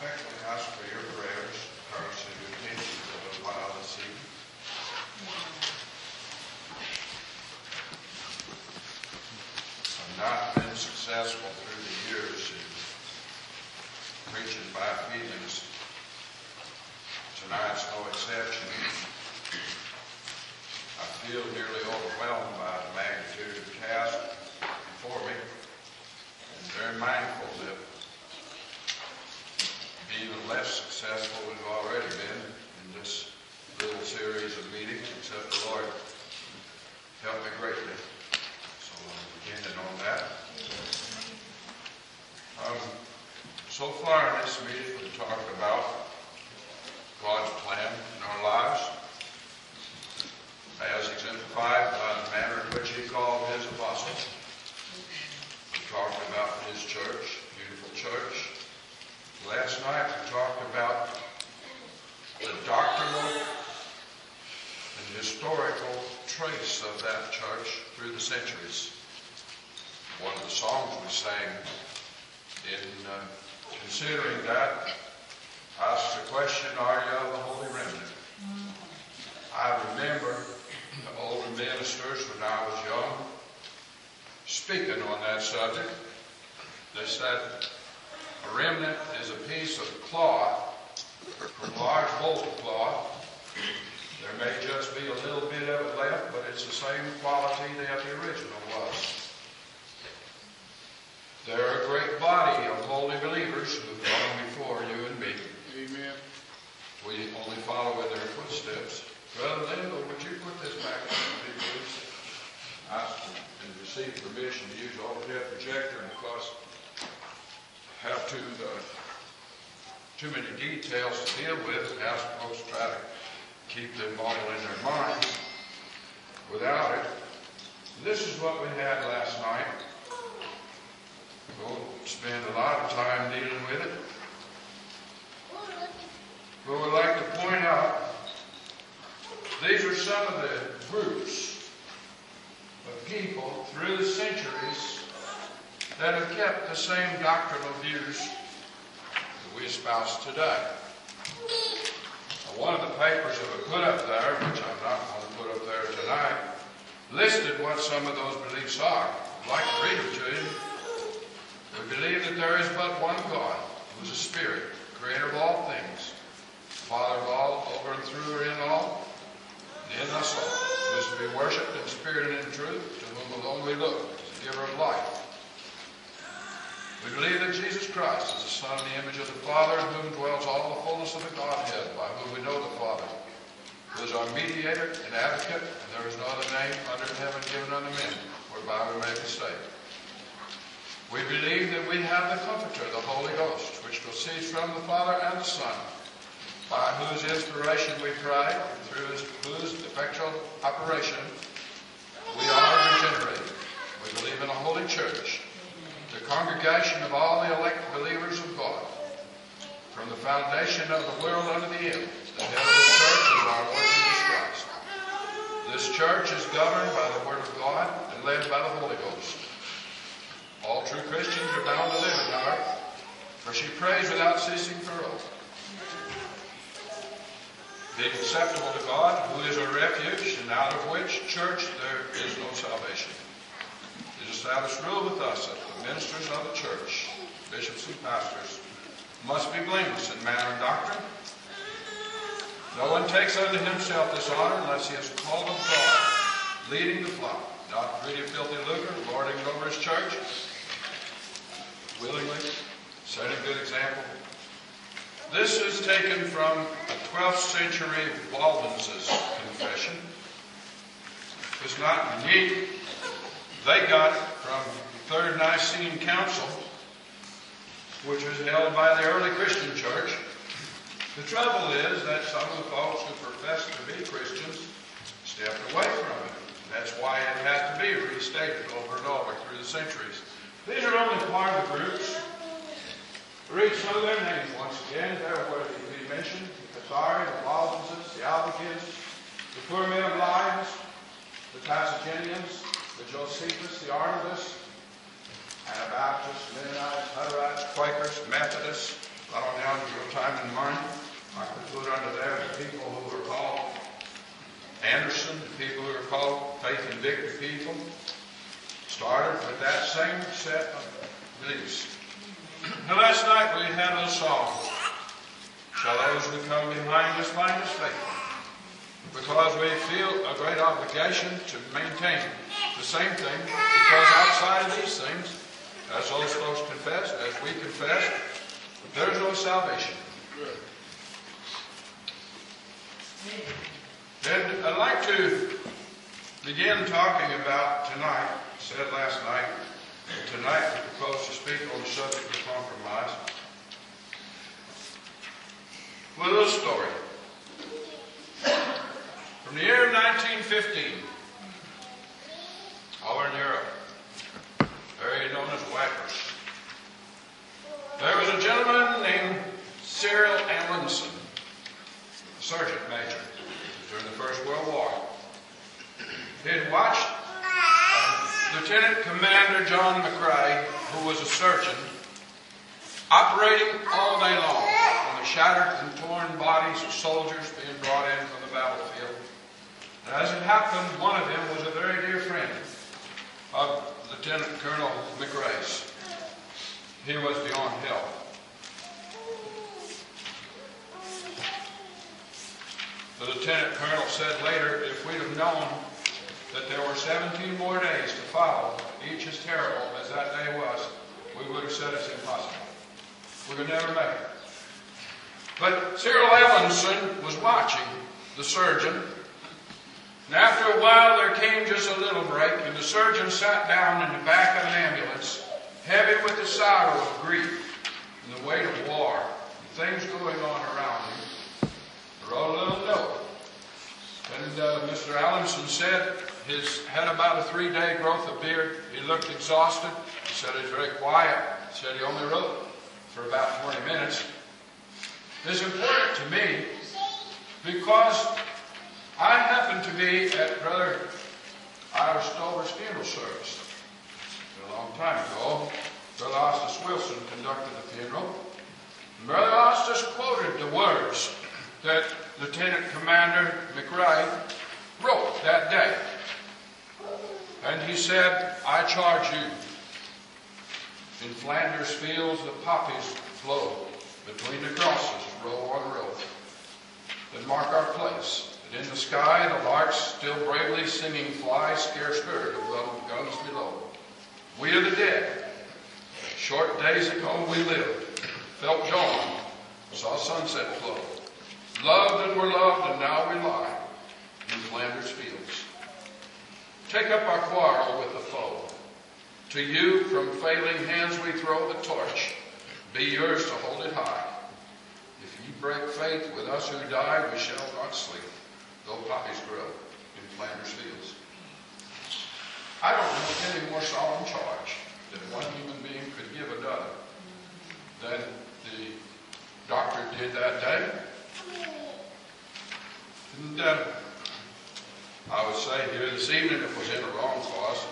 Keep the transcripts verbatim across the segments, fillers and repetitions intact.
respectfully ask for your prayers, courtesy to attention for a little while this evening. I've not been successful through the years in preaching by feelings. Tonight's no exception. I feel nearly overwhelmed by the magnitude of the task before me, and very mindful that even less successful we've already been in this little series of meetings, except the Lord helped me greatly. So I'm beginning on that. Um, so far in this meeting we've talked about God's plan in our lives, as exemplified by the manner in which He called His apostles. We talked about His church, beautiful church. Last night we talked about the doctrinal and historical trace of that church through the centuries. One of the songs we sang in uh, considering that asks the question, are you of the Holy Remnant? I remember the older ministers when I was young speaking on that subject. They said, a remnant is a piece of cloth, from large bolted cloth. There may just be a little bit of it left, but it's the same quality that the original was. They're a great body of holy believers who've gone before you and me. Amen. We only follow in their footsteps. Brother Lindell, would you put this back on me, please? I received permission to use overhead projector because have too, uh, too many details to deal with, and ask folks to try to keep them all in their minds without it. This is what we had last night. We'll spend a lot of time dealing with it. But we'd like to point out, these are some of the groups of people through the centuries that have kept the same doctrinal views that we espouse today. Now, one of the papers that we put up there, which I'm not going to put up there tonight, listed what some of those beliefs are. I'd like to read them to you. We believe that there is but one God, who is a spirit, creator of all things, Father of all, over and through and in all, and in us all, who is to be worshipped in spirit and in truth, to whom alone we look, as the giver of life. We believe that Jesus Christ is the Son in the image of the Father, in whom dwells all the fullness of the Godhead, by whom we know the Father, who is our mediator and advocate, and there is no other name under heaven given unto men, whereby we may be saved. We believe that we have the Comforter, the Holy Ghost, which proceeds from the Father and the Son, by whose inspiration we pray, and through his, whose effectual operation we are regenerated. We believe in a holy church, the congregation of all the elect believers of God, from the foundation of the world unto the end. The head of this church is our Lord Jesus Christ. This church is governed by the Word of God and led by the Holy Ghost. All true Christians are bound to live in her, for she prays without ceasing for oath. Being acceptable to God, who is a refuge, and out of which church there is no salvation. It is established rule with us that the ministers of the church, bishops and pastors, must be blameless in manner and doctrine. No one takes unto himself this honor unless he is called of God, leading the flock, not greedy of filthy lucre, lording it over his church, willingly, setting a good example. This is taken from a twelfth century Waldenses confession. It's not unique. They got it from the Third Nicene Council, which was held by the early Christian church. The trouble is that some of the folks who profess to be Christians stepped away from it. That's why it had to be restated over and over through the centuries. These are only part of the groups. Read some of their names once again. They're worthy to be mentioned. The Cathari, the Waldenses, the Albigens, the Poor Men of Lyons, the Tassagenians, the Josephus, the Arnabus, Anabaptists, Mennonites, Hutterites, Quakers, Methodists, Not on down to your time and mine. I could put under there the people who are called Anderson, the people who are called Faith and Victory people. Started with that same set of beliefs. Now last night we had a song. Shall those who come behind us find us faithful? Because we feel a great obligation to maintain the same thing, because outside of these things, as those folks confess, as we confess, there is no salvation. And I'd like to begin talking about tonight, said last night, tonight we propose to speak on the subject of compromise. With a little story. From the year of nineteen fifteen, over in Europe, area known as Wipers, there was a gentleman named Cyril Amundsen, a sergeant major during the First World War. He had watched uh, Lieutenant Commander John McCrae, who was a surgeon, operating all day long on the shattered and torn bodies of soldiers being brought in from the battlefield. And as it happened, one of them was a very dear friend of Lieutenant Colonel McCrae's. He was beyond help. The Lieutenant Colonel said later, if we'd have known that there were seventeen more days to follow, each as terrible as that day was, we would have said it's impossible. We would never make it. But Cyril Amundsen was watching the surgeon. And after a while, there came just a little break, and the surgeon sat down in the back of an ambulance, heavy with the sorrow of grief and the weight of war, and things going on around him. He wrote a little note. And uh, Mister Amundsen said his had about a three-day growth of beard. He looked exhausted. He said he was very quiet. He said he only wrote for about twenty minutes. It's important to me because I happened to be at Brother Ira Stover's funeral service a long time ago. Brother Ostis Wilson conducted the funeral. And Brother Ostis quoted the words that Lieutenant Commander McCrae wrote that day. And he said, I charge you, in Flanders fields the poppies flow between the crosses, row on row, that mark our place. In the sky, the larks still bravely singing fly, scarce heard of the guns below. We are the dead. Short days ago we lived, felt dawn, saw sunset flow. Loved and were loved, and now we lie in Flanders fields. Take up our quarrel with the foe. To you, from failing hands we throw the torch. Be yours to hold it high. If you break faith with us who die, we shall not sleep, though poppies grow in Flanders fields. I don't know any more solemn charge that one human being could give another than the doctor did that day. And uh, I would say here this evening it was in a wrong cause.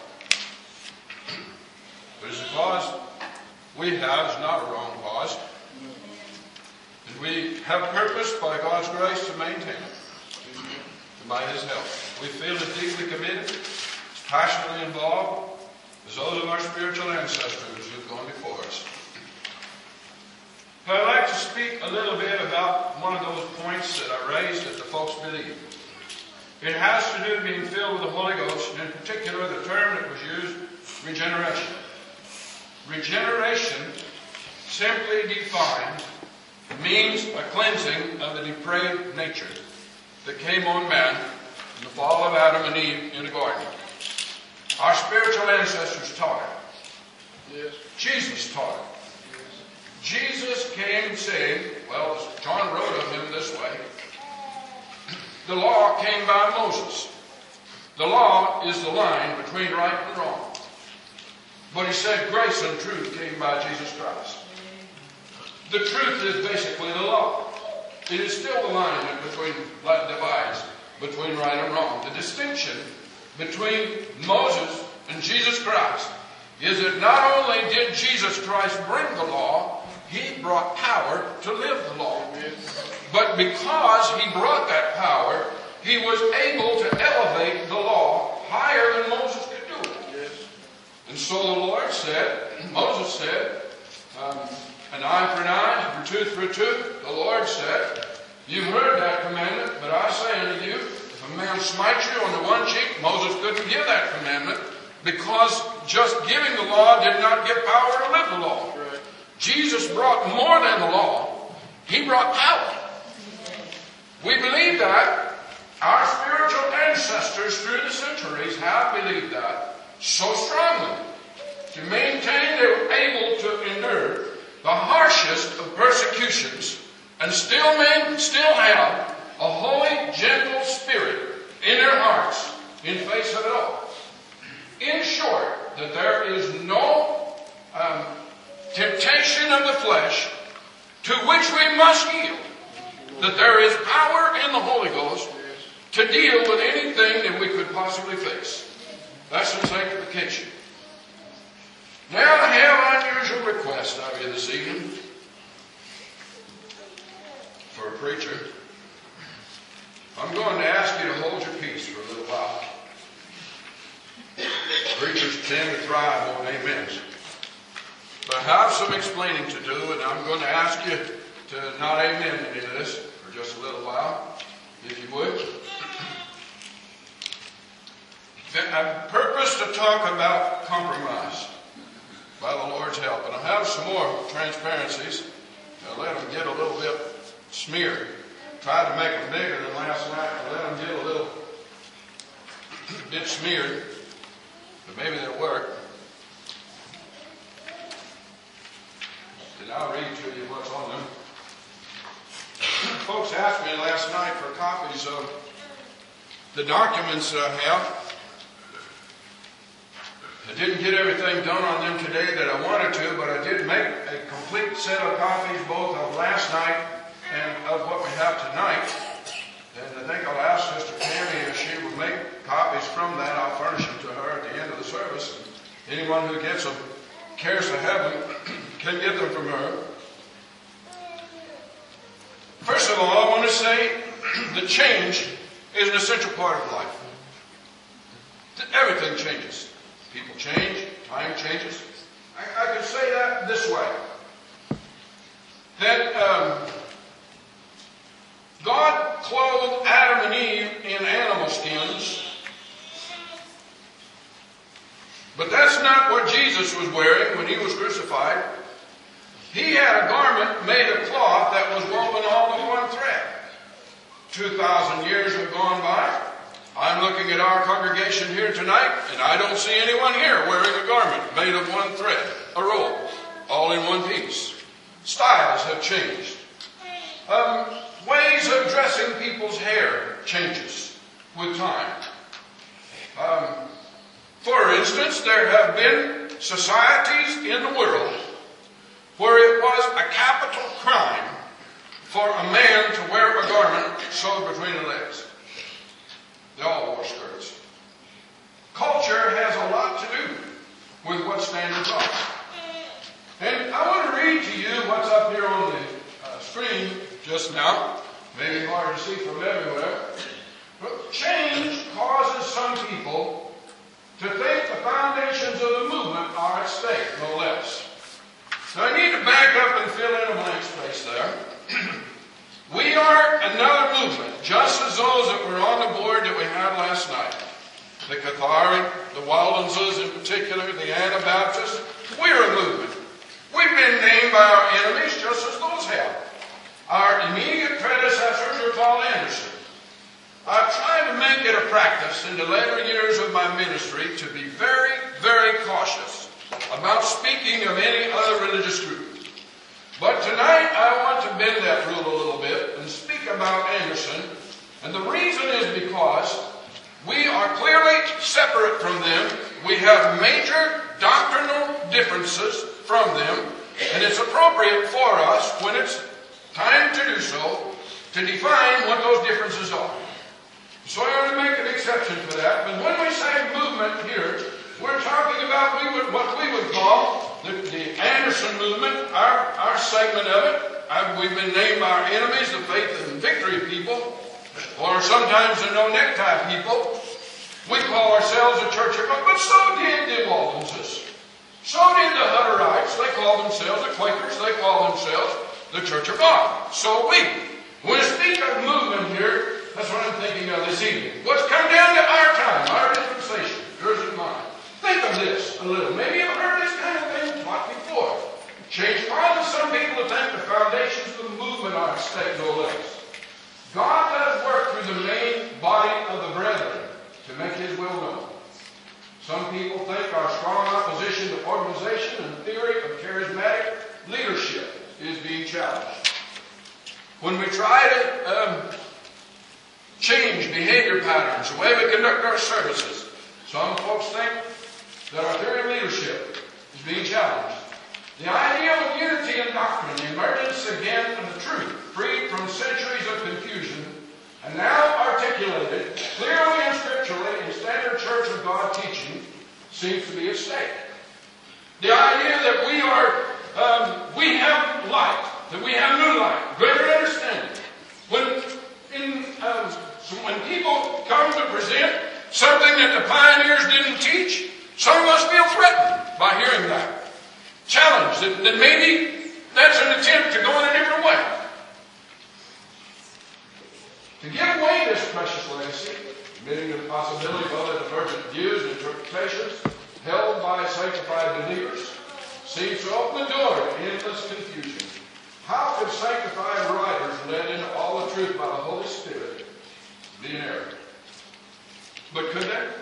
But it's a cause we have is not a wrong cause. And we have purpose by God's grace to maintain it. And by His help. We feel as deeply committed, as passionately involved as those of our spiritual ancestors who've gone before us. I'd like to speak a little bit about one of those points that I raised that the folks believe. It has to do with being filled with the Holy Ghost, and in particular the term that was used, regeneration. Regeneration, simply defined, means a cleansing of the depraved nature that came on man in the fall of Adam and Eve in the garden. Our spiritual ancestors taught it. Yes. Jesus taught it. Jesus came saying, well, John wrote of him this way, the law came by Moses. The law is the line between right and wrong. But he said grace and truth came by Jesus Christ. The truth is basically the law. It is still the line between, that divides between right and wrong. The distinction between Moses and Jesus Christ is that not only did Jesus Christ bring the law, He he brought power to live the law. But because he brought that power, he was able to elevate the law higher than Moses could do it. And so the Lord said, Moses said, um, an eye for an eye, and a tooth for a tooth. The Lord said, you've heard that commandment, but I say unto you, if a man smites you on the one cheek, Moses couldn't give that commandment, because just giving the law did not give power to live the law. Right. Jesus brought more than the law. He brought power. We believe that. Our spiritual ancestors through the centuries have believed that so strongly. To maintain they were able to endure the harshest of persecutions and still may, still have a holy, gentle spirit in their hearts in face of it all. In short, that there is no um, temptation of the flesh to which we must yield. That there is power in the Holy Ghost to deal with anything that we could possibly face. That's in sanctification. Now I have an unusual request of you this evening for a preacher. I'm going to ask you to hold your peace for a little while. Preachers tend to thrive on amens. But I have some explaining to do, and I'm going to ask you to not amen any of this for just a little while, if you would. I purpose to talk about compromise by the Lord's help. And I have some more transparencies. I'll let them get a little bit smeared. Tried to make them bigger than last night. I let them get a little bit smeared. But maybe they'll work. And I'll read to you what's on them. Folks asked me last night for copies of the documents that I have. I didn't get everything done on them today that I wanted to, but I did make a complete set of copies both of last night and of what we have tonight. And I think I'll ask Sister Tammy if she would make copies from that. I'll furnish them to her at the end of the service. Anyone who gets them, cares to have them, can get them from her. First of all, I want to say that change is an essential part of life. Everything changes. People change, time changes. I, I could say that this way. That um, God clothed Adam and Eve in animal skins, but that's not what Jesus was wearing when he was crucified. He had a garment made of cloth that was woven all in one thread. Two thousand years have gone by. I'm looking at our congregation here tonight, and I don't see anyone here wearing a garment made of one thread, a robe, all in one piece. Styles have changed. Um, ways of dressing people's hair changes with time. Um, for instance, there have been societies in the world where it was a capital crime for a man to wear a garment sewed between the legs. They all wore skirts. Culture has a lot to do with what standards are. And I want to read to you what's up here on the uh, screen just now. Maybe hard to see from everywhere. But change causes some people to think the foundations of the movement are at stake, no less. So I need to back up and fill in a blank space there. We are another movement, just as those that were on the board that we had last night. The Cathari, the Waldenses in particular, the Anabaptists. We're a movement. We've been named by our enemies just as those have. Our immediate predecessors are called Anderson. I've tried to make it a practice in the later years of my ministry to be very, very cautious about speaking of any other religious group. But tonight I want to bend that rule a little bit and speak about Anderson. And the reason is because we are clearly separate from them. We have major doctrinal differences from them. And it's appropriate for us, when it's time to do so, to define what those differences are. So I want to make an exception for that. But when we say movement here, we're talking about we would, what we would call the, the Anderson movement, our, our segment of it, I, we've been named our enemies, the Faith and Victory people, or sometimes the no-necktie people. We call ourselves a Church of God, but so did the Waldenses. So did the Hutterites. They call themselves the Quakers. They call themselves the Church of God. So we. When I speak of movement here, that's what I'm thinking of this evening. What's come down to our time, our dispensation, yours and mine. Think of this a little. Maybe you've heard this kind of thing taught before. Change causes some people to think the foundations of the movement are at stake, no less. God let us work through the main body of the brethren to make His will known. Some people think our strong opposition to organization and theory of charismatic leadership is being challenged. When we try to um, change behavior patterns, the way we conduct our services, some folks think that our theory of leadership is being challenged. The ideal of unity in doctrine, the emergence again of the truth, freed from centuries of confusion, and now articulated clearly and scripturally in standard Church of God teaching, seems to be at stake. The idea that we are, um, we have light, that we have new light, greater understanding. When, in, um, so when people come to present something that the pioneers didn't teach, some of us feel threatened by hearing that. Challenged that, that maybe that's an attempt to go in a different way. To give away this precious legacy, admitting the possibility of other divergent views and interpretations held by sanctified believers, seems to open the door to endless confusion. How could sanctified writers led into all the truth by the Holy Spirit be in error? But could they?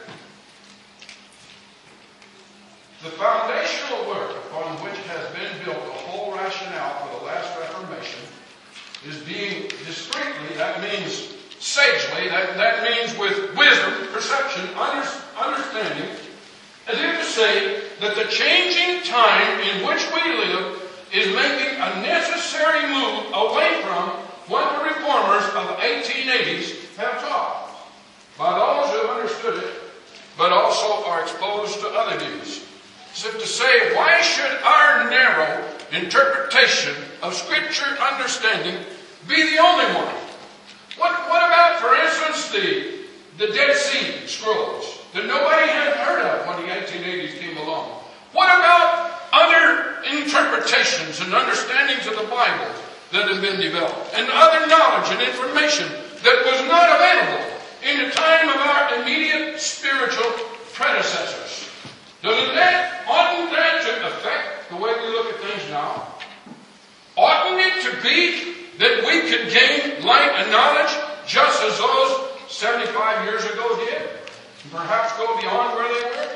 The foundational work upon which has been built the whole rationale for the last Reformation is being discreetly, that means sagely, that, that means with wisdom, perception, under, understanding, as if to say that the changing time in which we live is making a necessary move away from what the reformers of the eighteen eighties have taught, by those who have understood it, but also are exposed to other views. As if to say, why should our narrow interpretation of Scripture understanding be the only one? What, what about, for instance, the, the Dead Sea Scrolls that nobody had heard of when the eighteen eighties came along? What about other interpretations and understandings of the Bible that have been developed, and other knowledge and information that was not available in the time of our immediate spiritual predecessors? Doesn't that, oughtn't that to affect the way we look at things now? Oughtn't it to be that we could gain light and knowledge just as those seventy-five years ago did? And perhaps go beyond where they were?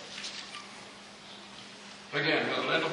Again, Brother Lindell.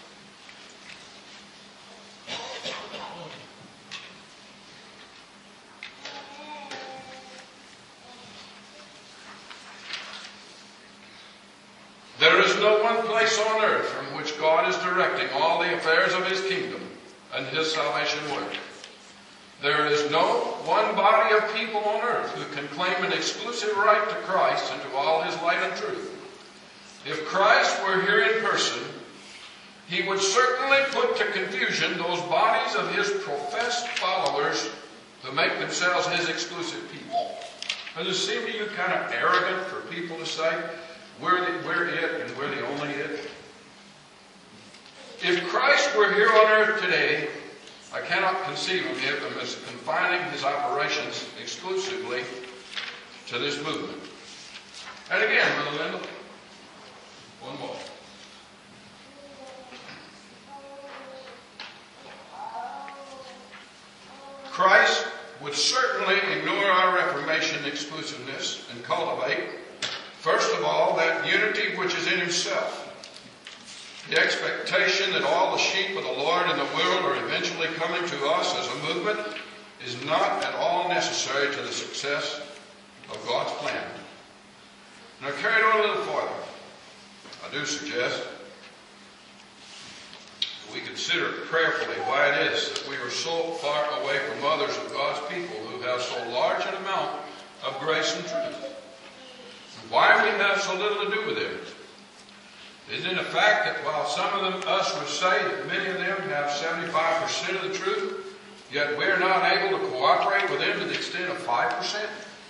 There is no one place on earth from which God is directing all the affairs of His kingdom and His salvation work. There is no one body of people on earth who can claim an exclusive right to Christ and to all His light and truth. If Christ were here in person, He would certainly put to confusion those bodies of His professed followers who make themselves His exclusive people. Does it seem to you kind of arrogant for people to say, We're, the, we're it and we're the only it? If Christ were here on earth today, I cannot conceive of Him as confining His operations exclusively to this movement. And again, Brother Lindell, one more. Christ would certainly ignore our Reformation exclusiveness and cultivate, first of all, that unity which is in Himself. The expectation that all the sheep of the Lord in the world are eventually coming to us as a movement is not at all necessary to the success of God's plan. Now, carry it on a little farther. I do suggest that we consider prayerfully why it is that we are so far away from others of God's people who have so large an amount of grace and truth. Why we have so little to do with them. Isn't it a fact that while some of them, us would say that many of them have seventy-five percent of the truth, yet we're not able to cooperate with them to the extent of five percent?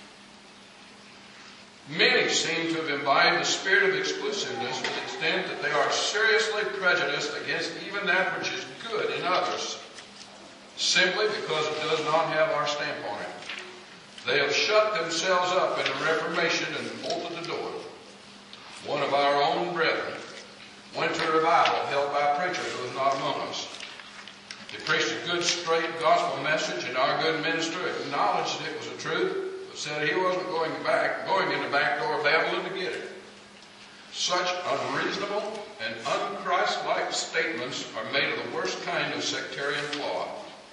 Many seem to have imbibed the spirit of exclusiveness to the extent that they are seriously prejudiced against even that which is good in others, simply because it does not have our stamp on it. They have shut themselves up in the Reformation and bolted the door. One of our own brethren went to a revival held by a preacher who was not among us. He preached a good, straight gospel message, and our good minister acknowledged it was the truth, but said he wasn't going back, going in the back door of Babylon to get it. Such unreasonable and un-Christ-like statements are made of the worst kind of sectarian flaw.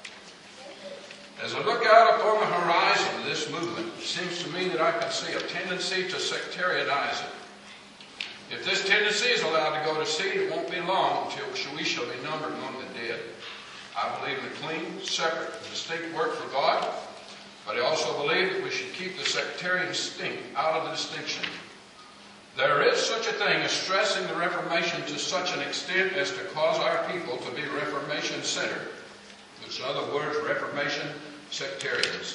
As I look out upon the horizon of this movement, it seems to me that I can see a tendency to sectarianize it. If this tendency is allowed to go to seed, it won't be long until we shall be numbered among the dead. I believe in a clean, separate, distinct work for God, but I also believe that we should keep the sectarian stink out of the distinction. There is such a thing as stressing the Reformation to such an extent as to cause our people to be Reformation-centered. In other words, Reformation sectarians.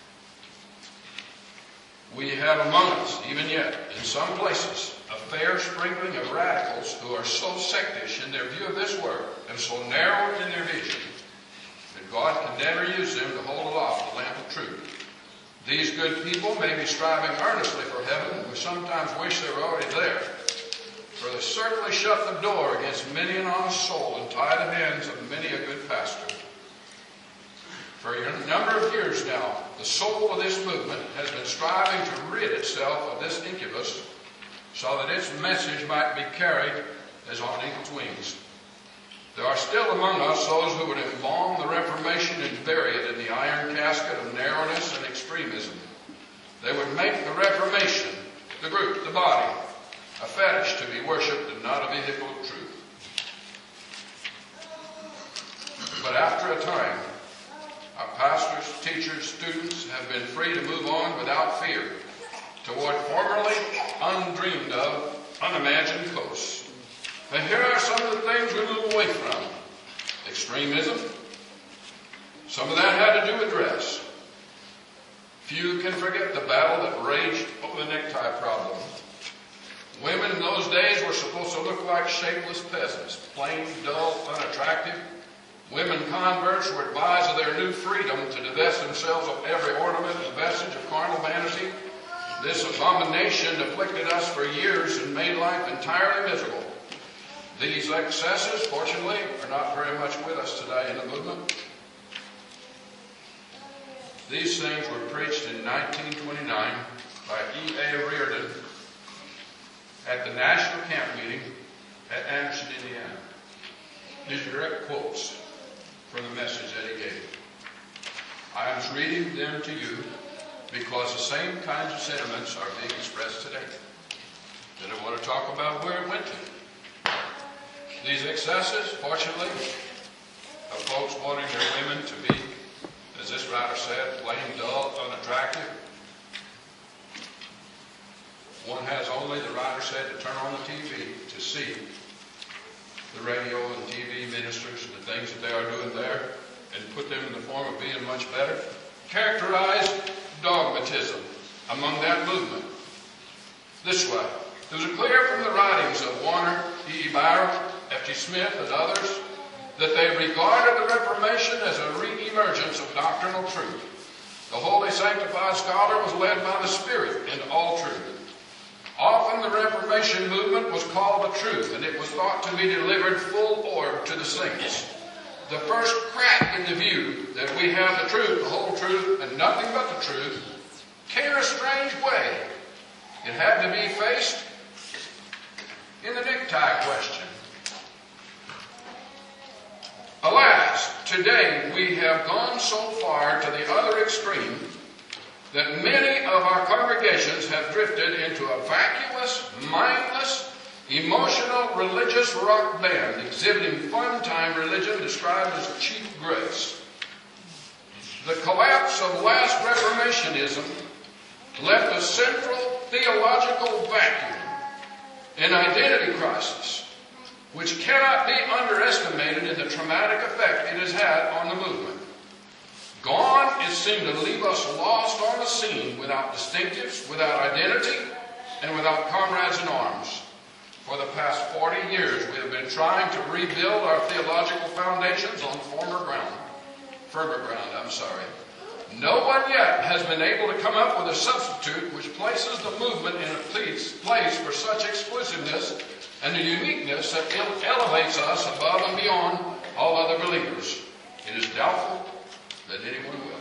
We have among us, even yet, in some places, a fair sprinkling of radicals who are so sectish in their view of this work and so narrow in their vision that God can never use them to hold aloft the lamp of truth. These good people may be striving earnestly for heaven, and we sometimes wish they were already there, for they certainly shut the door against many an honest soul and tie the hands of many a good pastor. For a number of years now, the soul of this movement has been striving to rid itself of this incubus so that its message might be carried as on eagle's wings. There are still among us those who would embalm the Reformation and bury it in the iron casket of narrowness and extremism. They would make the Reformation, the group, the body, a fetish to be worshipped and not a vehicle of truth. But after a time, our pastors, teachers, students have been free to move on without fear toward formerly undreamed of, unimagined coasts. And here are some of the things we move away from. Extremism. Some of that had to do with dress. Few can forget the battle that raged over the necktie problem. Women in those days were supposed to look like shapeless peasants, plain, dull, unattractive. Women converts were advised of their new freedom to divest themselves of every ornament and vestige of carnal vanity. This abomination afflicted us for years and made life entirely miserable. These excesses, fortunately, are not very much with us today in the movement. These things were preached in nineteen twenty-nine by E A Reardon at the National Camp Meeting at Anderson, Indiana. These are direct quotes from the message that he gave. I am reading them to you because the same kinds of sentiments are being expressed today. Then I want to talk about where it went to. These excesses, fortunately, of folks wanting their women to be, as this writer said, plain, dull, unattractive. One has only, the writer said, to turn on the T V to see the radio and T V ministers and the things that they are doing there and put them in the form of being much better. Characterized dogmatism among that movement this way. It was clear from the writings of Warner, E E Byron, F G Smith, and others that they regarded the Reformation as a re-emergence of doctrinal truth. The holy sanctified scholar was led by the Spirit into all truth. Often the Reformation movement was called the truth, and it was thought to be delivered full orb to the saints. The first crack in the view that we have the truth, the whole truth, and nothing but the truth, came in a strange way. It had to be faced in the necktie question. Alas, today we have gone so far to the other extreme that many of our congregations have drifted into a vacuous, mindless, emotional, religious rock band exhibiting fun-time religion described as cheap grace. The collapse of last Reformationism left a central theological vacuum an identity crisis, which cannot be underestimated in the traumatic effect it has had on the movement. Gone is seen to leave us lost on the scene, without distinctives, without identity, and without comrades in arms. For the past forty years, we have been trying to rebuild our theological foundations on former ground. Firmer ground, I'm sorry. No one yet has been able to come up with a substitute which places the movement in a place for such exclusiveness and a uniqueness that elevates us above and beyond all other believers. It is doubtful that anyone will.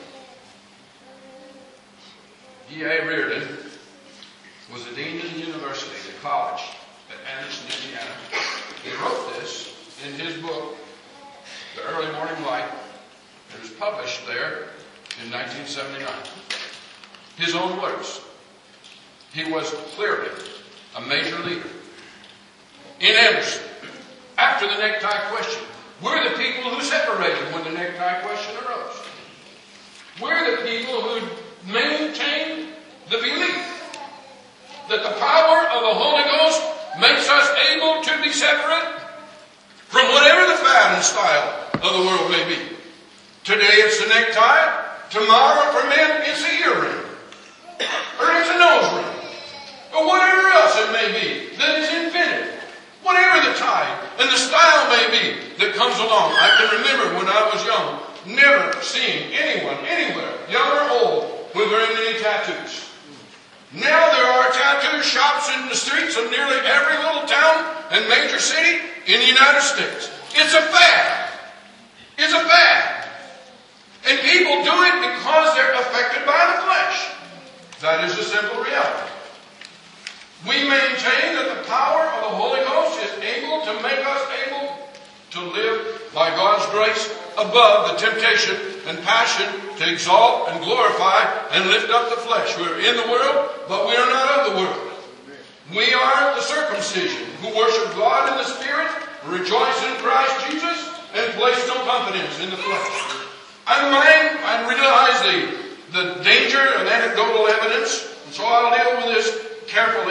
E A Reardon was the dean of the university, the college at Anderson, Indiana. He wrote this in his book, The Early Morning Light. It was published there in nineteen seventy-nine. His own words. He was clearly a major leader. In Anderson, after the necktie question, we're the people who separated when the necktie question arose. We're the people who maintained the belief that the power of the Holy Ghost makes us able to be separate from whatever the fad and style of the world may be. Today it's the necktie. Tomorrow for men it's a earring. Or it's a nose ring. Or whatever else it may be that is invented. Whatever the type and the style may be that comes along. I can remember when I was young, never seeing anyone, anywhere, young or old, with very many tattoos. Now there are tattoo shops in the streets of nearly every little town and major city in the United States. It's a fad. It's a fad. And people do it because they're affected by the flesh. That is the simple reality. We maintain that the power of the Holy Ghost is able to make us able to live by God's grace above the temptation and passion to exalt and glorify and lift up the flesh. We're in the world, but we are not of the world. We are the circumcision who worship God in the Spirit, rejoice in Christ Jesus, and place no confidence in the flesh. I mind, I realize the, the danger of anecdotal evidence, and so I'll deal with this carefully.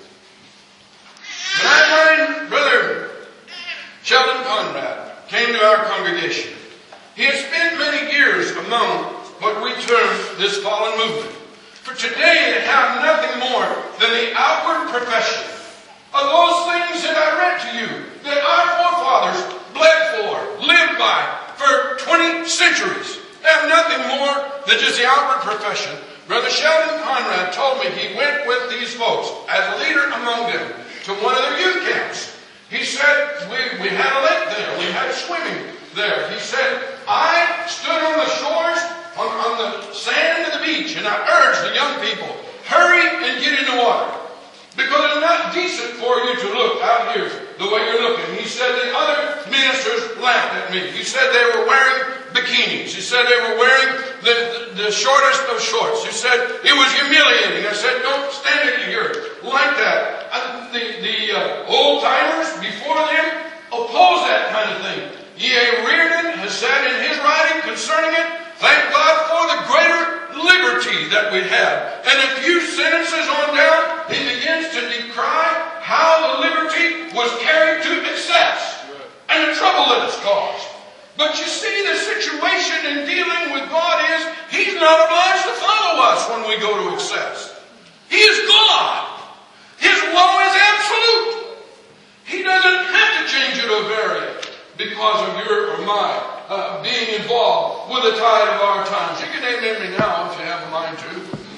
But I mind Brother Sheldon Conrad came to our congregation. He had spent many years among what we term this fallen movement. For today they have nothing more than the outward profession of those things that I read to you, that our forefathers bled for, lived by, for twenty centuries. They have nothing more than just the outward profession. Brother Sheldon Conrad told me he went with these folks as a leader among them to one of their youth camps. He said, we, we had a lake there. We had swimming there. He said, I stood on the shores, on, on the sand of the beach, and I urged the young people, hurry and get in the water. Because it's not decent for you to look out here the way you're looking. He said the other ministers laughed at me. He said they were wearing bikinis. He said they were wearing the, the, the shortest of shorts. He said it was humiliating. I said, don't stand it here like that. I, the the uh, old-timers before them oppose that kind of thing. E A Reardon has said in his writing concerning it, thank God for the greater liberty that we have. And a few sentences on down, he begins to decry how the liberty was carried to excess and the trouble that it's caused. But you see, the situation in dealing with God is He's not obliged to follow us when we go to excess. He is God. His law is absolute. He doesn't have to change it or vary it because of your or my uh, being involved with the tide of our times. You can amen me now if you have a mind to.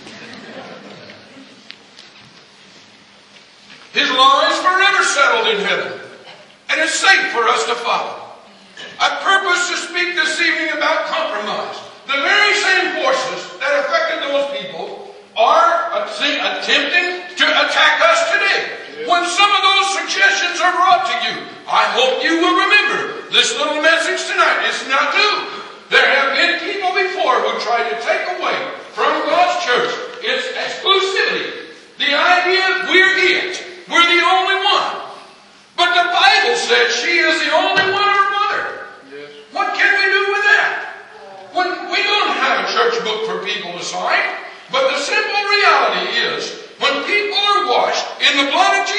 His law is forever settled in heaven, and it's safe for us to follow. I purpose to speak this evening about compromise. The very same forces that affected those people are attempting to attack us today. When some of those suggestions are brought to you, I hope you will remember this little message tonight. It's not new. There have been people before who tried to take away from God's church its exclusivity. The idea we're it. We're the only one. But the Bible says she is the only one of her mother. Yes. What can we do with that? When we don't have a church book for people to sign. But the simple reality is, when people are washed in the blood of Jesus Christ,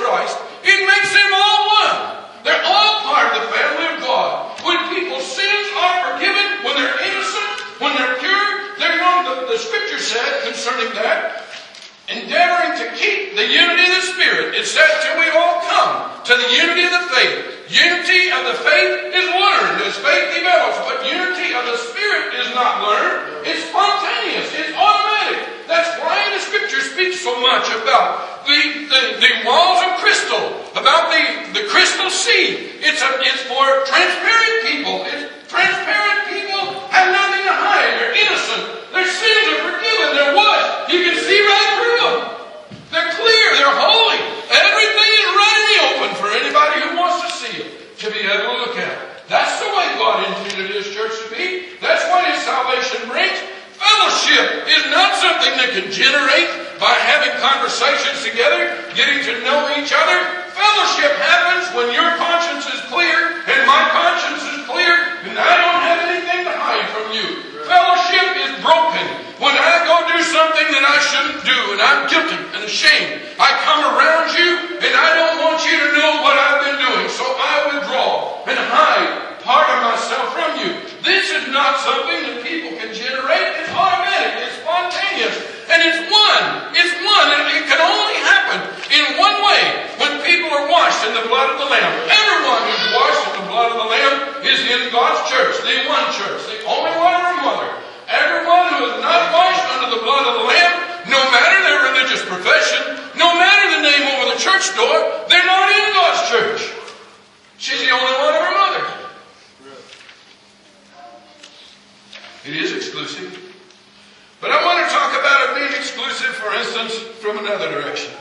Christ, it makes them all one. They're all part of the family of God. When people's sins are forgiven, when they're innocent, when they're pure, they're going, the, the Scripture said concerning that, endeavoring to keep the unity of the Spirit. It said till we all come to the unity of the faith. Unity of the faith is learned as faith develops, but unity of the Spirit is not learned. It's spontaneous. It's automatic. That's why the Scripture speaks so much about the, the, the walls of crystal, about the, the crystal sea. It's, a, it's for transparent people. It's transparent people have nothing to hide. They're innocent. Their sins are forgiven. They're washed. You can see right through them. They're clear. They're holy. Everything is right in the open for anybody who wants to see it, to be able to look at it. That's the way God intended His church to be. That's what His salvation brings. Fellowship is not something that can generate by having conversations together, getting to know each other. Fellowship happens when your conscience is clear and my conscience is clear and I don't have anything to hide from you. Fellowship is broken when I go do something that I shouldn't do and I'm guilty and ashamed. I come around you and I don't want you to know what I've been doing, so I withdraw and hide part of myself from you. This is not something that people can generate. It's automatic. It's spontaneous. And it's one. It's one. And it can only happen in one way, when people are washed in the blood of the Lamb. Everyone who's washed in the blood of the Lamb is in God's church. The one church. The only one or mother. Everyone who is not washed under the blood of the Lamb, no matter their religious profession, no matter the name over the church door, they're not in God's church. She's the only one of her mother. It is exclusive. But I want to talk about it being exclusive, for instance, from another direction.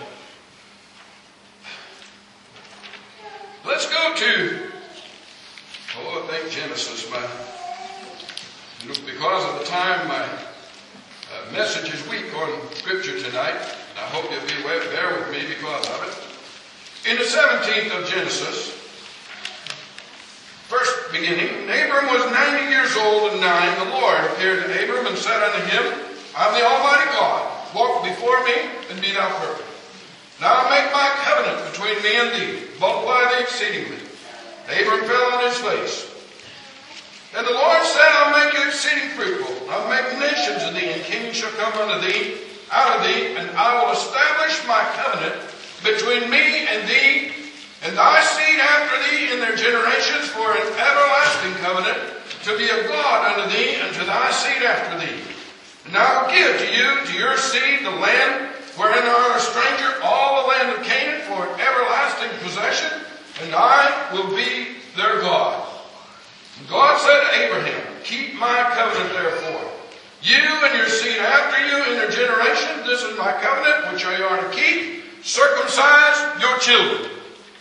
Let's go to, oh, I think Genesis. My, because of the time, my uh, message is weak on Scripture tonight. I hope you'll be aware, bear with me because of it. In the seventeenth of Genesis, first beginning, Abram was ninety years old and nine. The Lord appeared to Abram and said unto him, I am the Almighty God. Walk before me and be thou perfect. Now make my covenant between me and thee. Multiply thee exceedingly. Abram fell on his face. And the Lord said, I'll make you exceeding fruitful. I'll make nations of thee, and kings shall come unto thee, out of thee, and I will establish my covenant between me and thee, and thy seed after thee in their generations, for an everlasting covenant, to be a God unto thee, and to thy seed after thee. And I will give to you, to your seed, the land wherein thou art a stranger, all the land of Canaan, for an everlasting possession, and I will be their God. And God said to Abraham, keep my covenant therefore. You and your seed after you in their generation, this is my covenant, which you are to keep. Circumcise your children.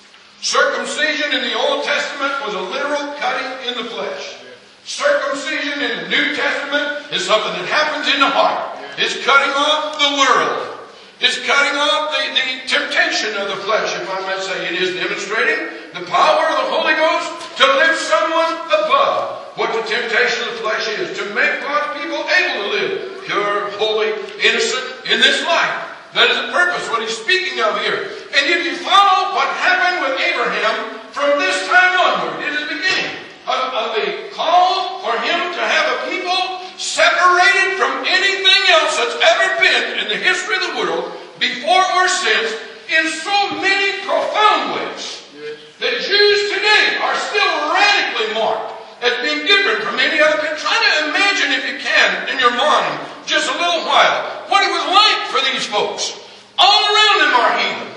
Circumcision in the Old Testament was a literal cutting in the flesh. Circumcision in the New Testament is something that happens in the heart. It's cutting off the world. It's cutting off the, the temptation of the flesh, if I might say. It is demonstrating the power of the Holy Ghost to lift someone above what the temptation of the flesh is, to make God's people able to live pure, holy, innocent in this life. That is the purpose, what he's speaking of here. And if you follow what happened with Abraham from this time onward, it is the beginning of, of the call for him to have a people separated from anything else that's ever been in the history of the world, before or since, in so many profound ways. Yes. That Jews today are still radically marked as being different from any other people. Try to imagine, if you can, in your mind, just a little while, what it was like for these folks. All around them are heathen.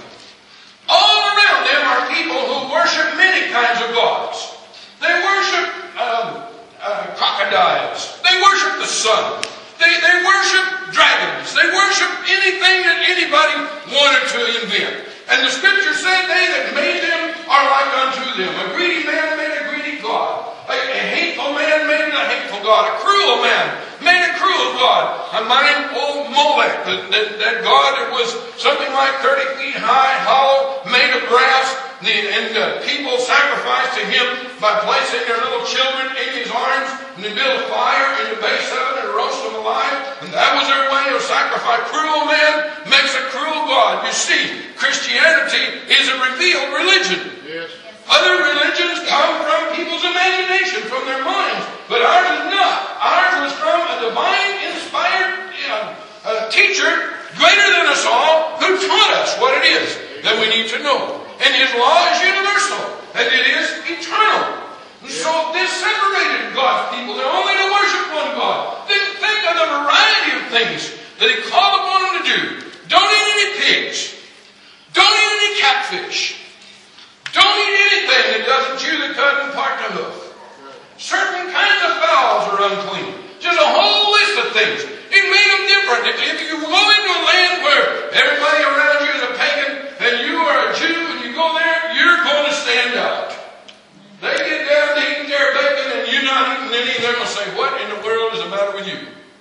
All around them are people who worship many kinds of gods. They worship um, uh, crocodiles. They worship the sun. They, they worship dragons. They worship anything that anybody wanted to invent. And the Scripture said, they that made them are like unto them. A greedy man made a greedy God. A, a hateful man made a hateful God. A cruel man made a cruel God. I mind old Molech, that, that, that God that was something like thirty feet high, hollow, made of brass. The, and uh, people sacrificed to him by placing their little children in his arms, and they built a fire in the base of it and roast them alive. And that was their way of sacrifice. Cruel man makes a cruel God. You see, Christianity is a revealed religion. Yes. Other religions come from people's imagination, from their minds. But ours is not. Ours was from a divine, inspired uh, uh, teacher, greater than us all, who taught us what it is that we need to know. And His law is universal, and it is eternal. And so this separated God's people. They're only to worship one God. Think, think of the variety of things that He called upon them to do. Don't eat any pigs. Don't eat any catfish. Don't eat anything that doesn't chew the cud and part the hoof. Certain kinds of fowls are unclean. Just a whole list of things. It made them different. If, if you go into a land where everybody around you is a pagan and you are a Jew and you go there, you're going to stand out. They get down to eating their bacon and you're not eating any, they're going to say, what in the world is the matter with you?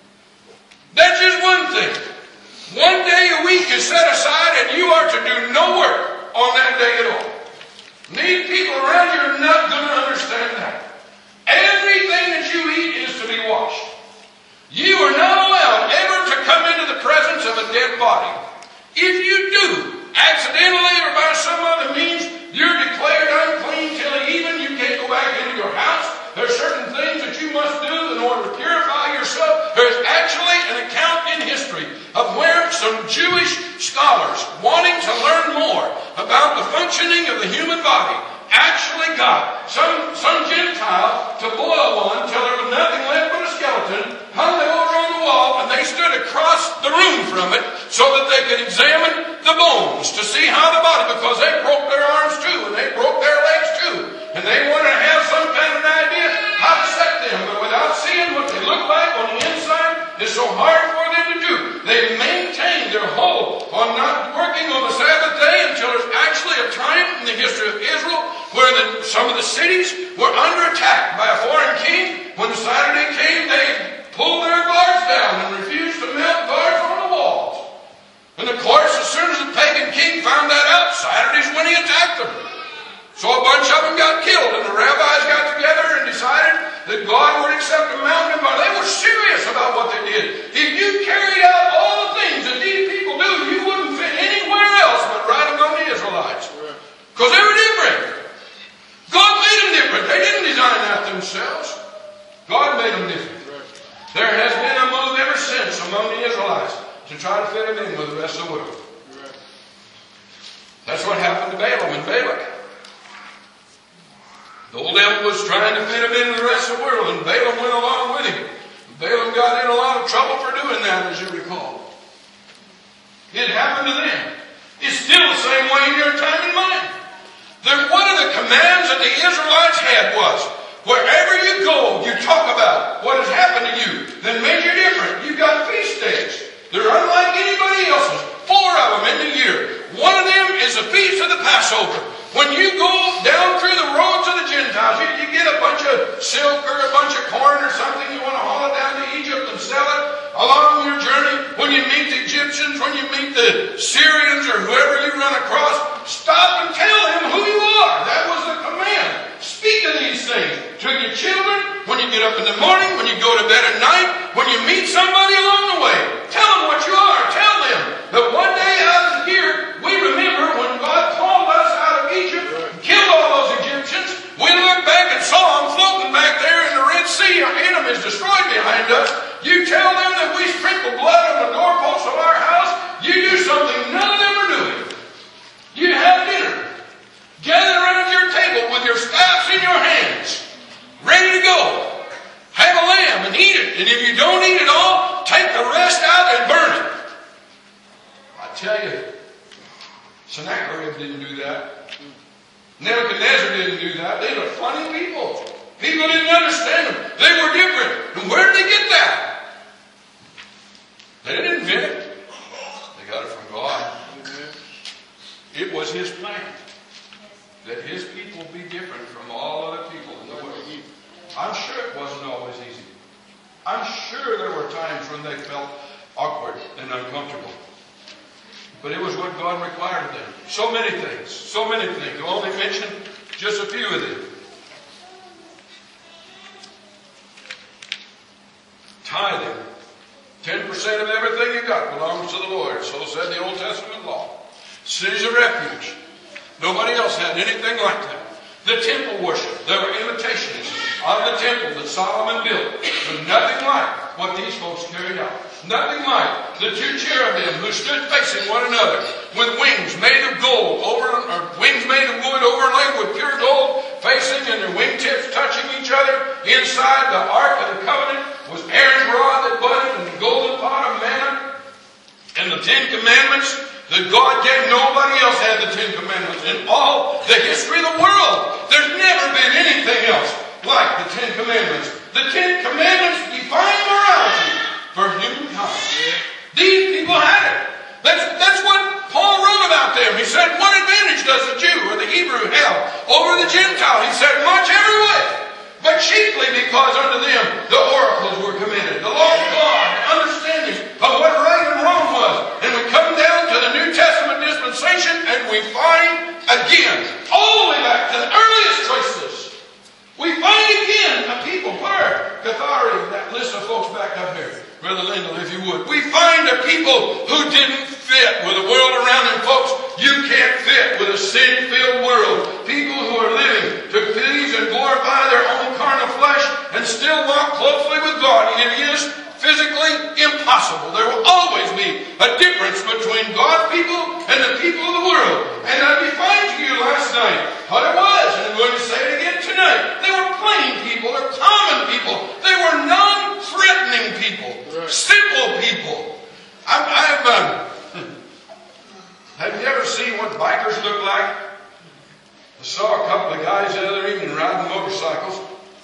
That's just one thing. One day a week is set aside and you are to do no work on that day at all. These people around you are not going to understand that. Everything that you eat is to be washed. You are not allowed ever to come into the presence of a dead body. If you do, accidentally or by some other means, you're declared unclean till even you can't go back into your house. There's certain things that you must do in order to purify yourself. There's actually an account in history of where some Jewish scholars, wanting to learn more about the functioning of the human body, actually got some, some Gentile to boil one till there was nothing left but a skeleton, hung it over on the wall, and they stood across the room from it so that they could examine the bones to see how the body, because they broke their arms too, and they broke their legs too, and they wanted to have some kind of an idea how to set them, but without seeing what they look like on the inside, it's so hard for them to do. They maintained their hold on not working on the Sabbath day until there's actually a time in the history of Israel where the, some of the cities were under attack by a foreign king. When Saturday came, they pulled their guards down and refused to mount guards on the walls. And of course, as soon as the pagan king found that out, Saturday's when he attacked them. So a bunch of them got killed, and the rabbis got together and decided that God would accept them mountain, but they were serious about what they did. If you carried out all the things that these people do, you wouldn't fit anywhere else but right among the Israelites. Because they were different. God made them different. They didn't design that themselves. God made them different. There has been a move ever since among the Israelites to try to fit them in with the rest of the world. That's what happened to Balaam and Balak. The old devil was trying to fit him in with the rest of the world, and Balaam went along with him. Balaam got in a lot of trouble for doing that, as you recall. It happened to them. It's still the same way in your time and mine. There, one of the commands that the Israelites had was, wherever you go, you talk about what has happened to you that made you different. You've got feast days. They're unlike anybody else's. Four of them in the year. One of them is the feast of the Passover. When you go down through the roads of the Gentiles, you, you get a bunch of silk or a bunch of corn or something, you want to haul it down to Egypt and sell it along your journey. When you meet the Egyptians, when you meet the Syrians or whoever you run across, stop and tell them who you are. That was the command. Speak of these things to your children, when you get up in the morning, when you go to bed at night, when you meet somebody along the way. Tell them what you are. Tell them that one day out of the year, we remember when God called us out of Egypt, killed all those Egyptians. We looked back and saw them floating back there in the Red Sea. Our enemies destroyed behind us. You tell them that we sprinkle blood on the doorposts of our house. You do something none of them are doing. You have dinner. Gather around your table with your staffs in your hands, ready to go. Have a lamb and eat it. And if you don't eat it all, take the rest out and burn it. I tell you, Sennacherib didn't do that. Nebuchadnezzar didn't do that. They were funny people. People didn't understand them. They were different. And where did they get that? They didn't invent it. They got it from God. It was His plan that His people be different from all other people in the world. I'm sure it wasn't always easy. I'm sure there were times when they felt awkward and uncomfortable. But it was what God required of them. So many things. So many things. I'll only mention just a few of them. Tithing. ten percent of everything you got belongs to the Lord. So said the Old Testament law. cities of refuge. Nobody else had anything like that. The temple worship. There were imitations of the temple that Solomon built, but nothing like what these folks carried out. Nothing like the two cherubim who stood facing one another with wings made of gold, over or wings made of wood overlaid with pure gold, facing and their wingtips touching each other. Inside the Ark of the Covenant was Aaron's rod that budded and the golden pot of manna and the Ten Commandments that God gave. Nobody else had the Ten Commandments in all the history of the world. There's never been anything else like the Ten Commandments. The Ten Commandments define morality for humankind. These people had it. That's, that's what Paul wrote about them. He said, what advantage does the Jew or the Hebrew have over the Gentile? He said, much every way, but chiefly because unto them the oracles were committed. The law of God, the understanding of what right and wrong was. And we come down to the New Testament dispensation and we find again, all the way back to the earliest choices, we find again a people, where? Cathari, that list of folks back up here. Brother Lindell, if you would. We find a people who didn't fit with the world around them. Folks, you can't fit with a sin-filled world. People who are living to please and glorify their own carnal flesh and still walk closely with God. It is physically impossible. There will always be a difference between God's people and the people of the world. And I defined to you last night what it was, and I'm going to say it again tonight. They were plain people. They're common people. They were non-threatening people. Right. Simple people. I've, I've um, have you ever seen what bikers look like? I saw a couple of guys the other evening riding motorcycles,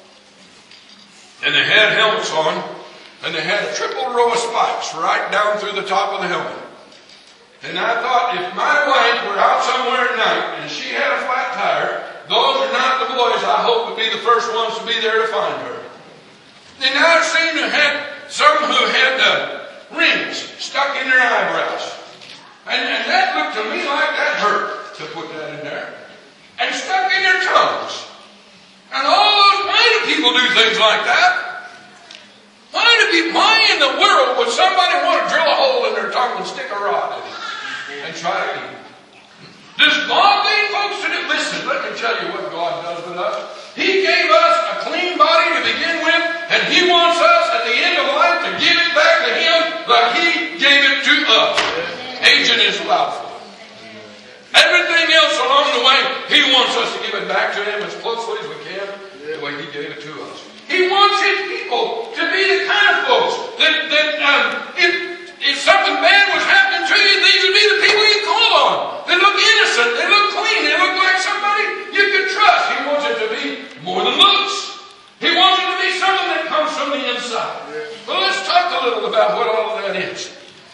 and they had helmets on, and they had a triple row of spikes right down through the top of the helmet. And I thought, if my wife were out somewhere at night and she had a flat tire, those are not the boys I hope would be the first ones to be there to find her. And I've seen who had some who had uh, rings stuck in their eyebrows. And, and that looked to me like that hurt to put that in there. And stuck in their tongues. And all those, why do people do things like that? Why do people, why in the world would somebody want to drill a hole in their tongue and stick a rod in it and try to eat it? Does God lead folks to do? Listen, let me tell you what God does with us. He gave us a clean body to begin with, and He wants us at the end of life to give it back to Him like He gave it to us. Agent is allowed for. Everything else along the way, He wants us to give it back to Him as closely as we can, the way He gave it to us. He wants His people to be the kind of folks that, that um, if, if something bad was happening to you, these would be the people you call on. They look innocent. They look clean. They look like somebody you can trust. He wants it to be more than looks. He wants it to be something that comes from the inside. Well, let's talk a little about what all of that is.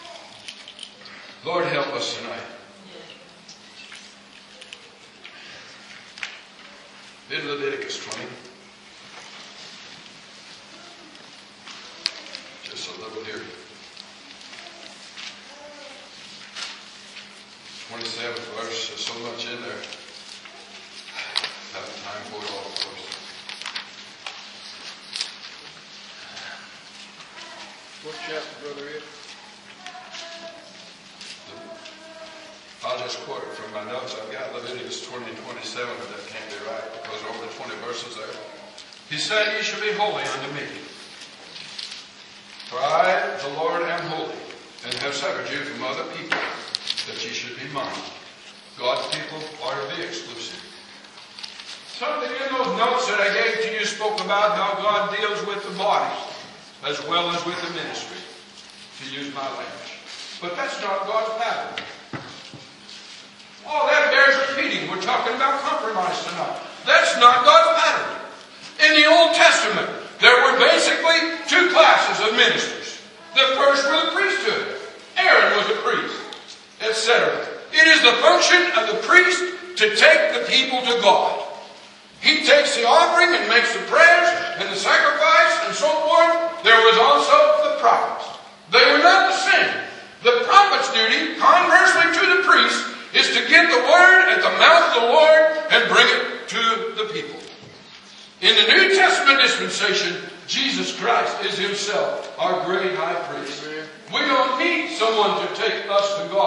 Lord, help us tonight. In Leviticus twenty. Just a little here. twenty-seventh verse, there's so much in there. I have time for it all, of course. What chapter, Brother Ed? I'll just quote it from my notes. I've got Leviticus twenty and twenty-seven, but that can't be right because over the twenty verses there. He said, "Ye shall be holy unto me. For I, the Lord, am holy, and have severed you from other people, that ye should be mine." God's people are to be exclusive. Something in those notes that I gave to you spoke about how God deals with the body as well as with the ministry, to use my language. But that's not God's pattern. Oh, that bears repeating. We're talking about compromise tonight. That's not God's pattern. In the Old Testament, there were basically two classes of ministers. The first were the priesthood. Aaron was a priest, et cetera. It is the function of the priest to take the people to God. He takes the offering and makes the prayers and the sacrifice and so forth. There was also the prophets. They were not the same. The prophet's duty, conversely to the priest, is to get the word at the mouth of the Lord and bring it to the people. In the New Testament dispensation, Jesus Christ is Himself our great high priest. We don't need someone to take us to God.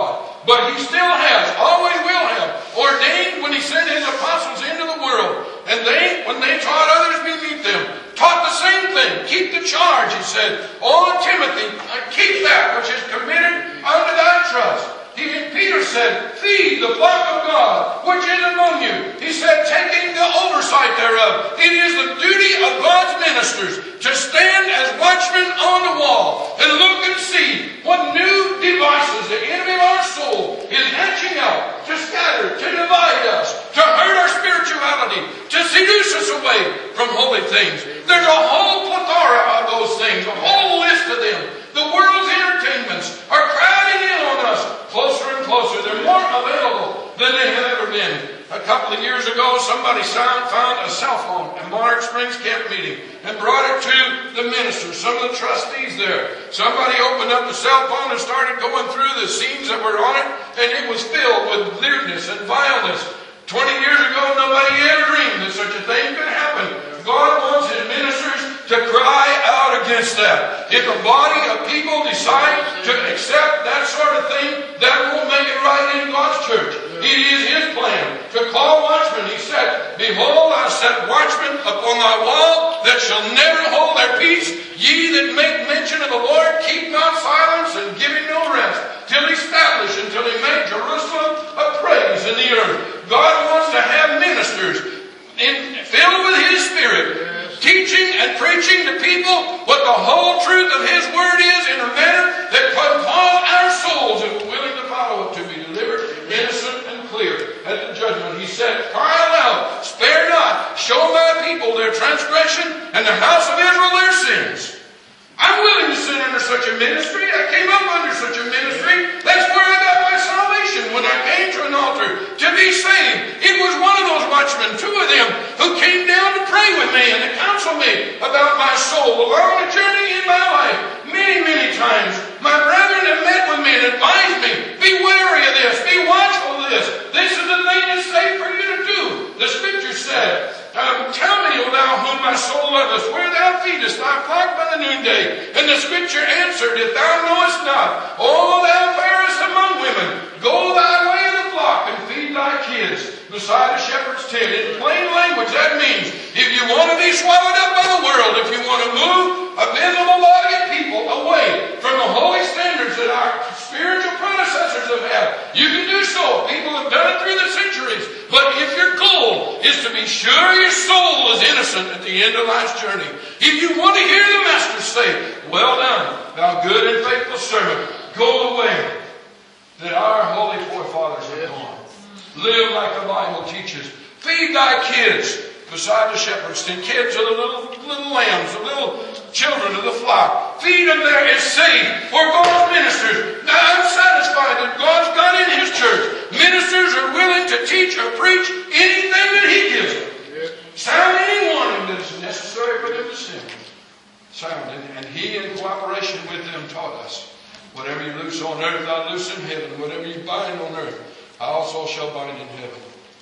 But He still has, always will have, ordained when He sent His apostles into the world. And they, when they taught others beneath them, taught the same thing. Keep the charge, He said. Oh, Timothy, keep that which is committed unto thy trust. He, Peter said, feed the flock of God, which is among you. He said, taking the oversight thereof. It is the duty of God's ministers to stand as watchmen on the wall and look and see what new devices the enemy of our soul is hatching out to scatter, to divide us, to hurt our spirituality, to seduce us away from holy things. There's a whole plethora of those things, a whole list of them. The world's entertainments are crowding in on us closer and closer. They're more available than they have ever been. A couple of years ago, somebody found a cell phone at Monarch Springs camp meeting and brought it to the ministers, some of the trustees there. Somebody opened up the cell phone and started going through the scenes that were on it, and it was filled with lewdness and vileness. Twenty years ago, nobody ever dreamed that such a thing could happen. God wants His ministers to cry out against that. If a body of people decide to accept that sort of thing, that won't make it right in God's church. It is His plan to call watchmen. He said, behold, I set watchmen upon thy wall that shall never hold their peace. Ye that make mention of the Lord, keep not silence and give Him no rest, till He establish, until He make Jerusalem a praise in the earth. God wants to have ministers in, filled with His Spirit, yes, teaching and preaching to people what the whole truth of His Word is in a manner that can cause our souls, if we're willing to follow it, to be delivered, innocent and clear at the judgment. He said, cry aloud, spare not, show my people their transgression, and the house of Israel their sins. I'm willing to sit under such a ministry. I came up under such a ministry. That's where I got my salvation, when I came to an altar to be saved. It was one of those watchmen, two of them, who came down to pray with me and to counsel me about my soul along the journey in my life. Many, many times, my brethren have met with me and advised me, be wary of this, be watchful of this. This is the thing that's safe for you to do. The Scripture said, Um, tell me, O thou whom my soul loveth, where thou feedest thy flock by the noonday. And the Scripture answered, if thou knowest not, O thou fairest among women, go thy way of the flock and feed thy kids beside a shepherd's tent. In plain language, that means if you want to be swallowed up by the world, if you want to move a visible body of people away from the holy standards that our spiritual predecessors have had, you can do so. People have done it through the centuries. But if your goal is to be sure your soul is innocent at the end of life's journey, if you want to hear the Master say, well done, thou good and faithful servant, go the way that our holy forefathers have gone. Live like the Bible teaches. Feed thy kids beside the shepherds. And kids are the little, little lambs, the little children of the flock. Feed them there is safe for God's ministers. Now I'm satisfied that God's got in His church ministers are willing to teach or preach anything that He gives them. Yes. Sound any warning that is necessary for them to sing. Sound. And, and He, in cooperation with them, taught us. Whatever you loose on earth, thou loose in heaven. Whatever you bind on earth, I also shall bind in heaven.